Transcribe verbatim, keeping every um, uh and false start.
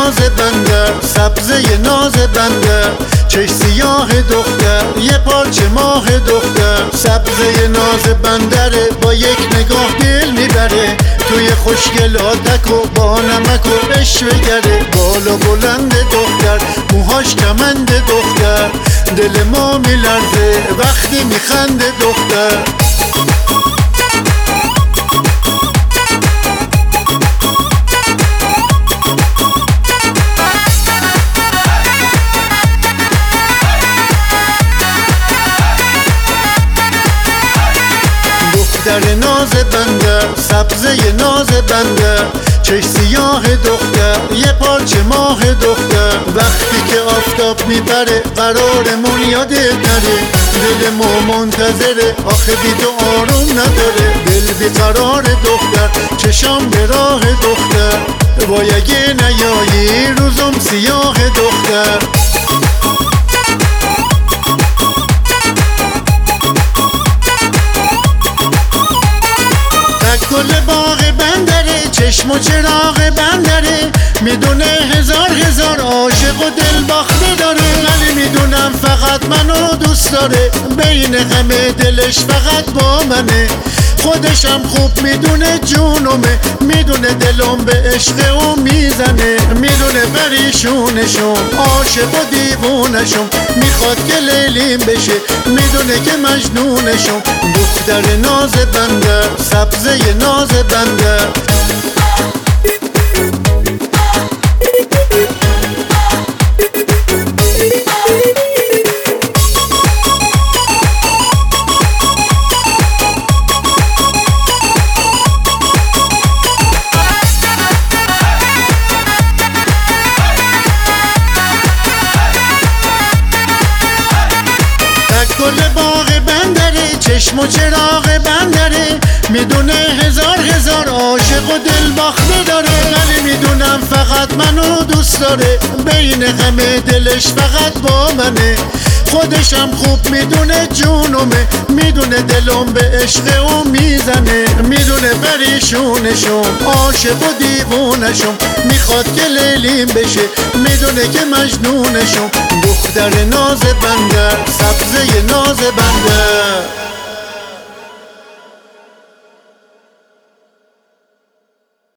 ناز بنده، سبزه ناز بنده، چش سیاه دختر، یه پارچه ماه دختر. سبزه ناز بندره، با یک نگاه دل میبره، توی خوشگلاتک و با نمک و عشوه گره. بالا بلند دختر، موهاش کمند دختر، دل ما میلرزه وقتی میخنده دختر. دختر ناز بنده، سبزه ناز بنده، چش سیاه دختر، یه پارچه ماه دختر. وقتی که آفتاب میبره قرارمون یادت نره، دل ما منتظره آخه بی تو آروم نداره. دل بیقرار دختر، چشام به راه دختر، وای اگه نیایی روزم سیاه دختر. گل باغ بندره، چشم و چراغ بندره، میدونه هزار هزار عاشق و دل باخته داره. ولی میدونم فقط منو دوست داره، بین همه دلش فقط با منه. خودشم خوب میدونه جونمه، میدونه دلم به عشق او میزنه. میدونه پریشونشم، عاشق و دیوونشم، میخواد که لیلیم بشه، میدونه که مجنونشم. دختر ناز بنده، سبزه ناز بنده. گل باغ بندره، چشم و چراغ بندره، میدونه هزار هزار عاشق و دل باخته داره. ولی میدونم فقط منو دوست داره، بین همه دلش فقط با منه. خودشم خوب میدونه جونمه، میدونه دلم به عشق او میزنه. میدونه پریشونشم، عاشق و دیوونشم، میخواد که لیلیم بشه، میدونه که مجنونشم. دختر ناز بنده، سبزه ناز بنده.